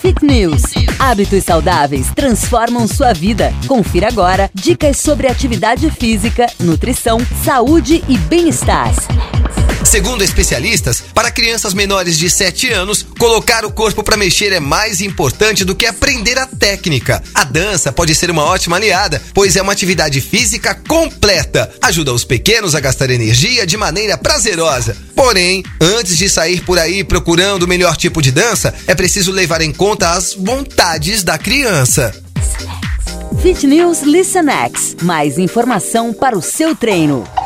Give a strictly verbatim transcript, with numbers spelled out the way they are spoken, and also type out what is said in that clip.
Fit News. Hábitos saudáveis transformam sua vida. Confira agora dicas sobre atividade física, nutrição, saúde e bem-estar. Segundo especialistas, para crianças menores de sete anos, colocar o corpo para mexer é mais importante do que aprender a técnica. A dança pode ser uma ótima aliada, pois é uma atividade física completa. Ajuda os pequenos a gastar energia de maneira prazerosa. Porém, antes de sair por aí procurando o melhor tipo de dança, é preciso levar em conta as vontades da criança. Fit News Listen X. Mais informação para o seu treino.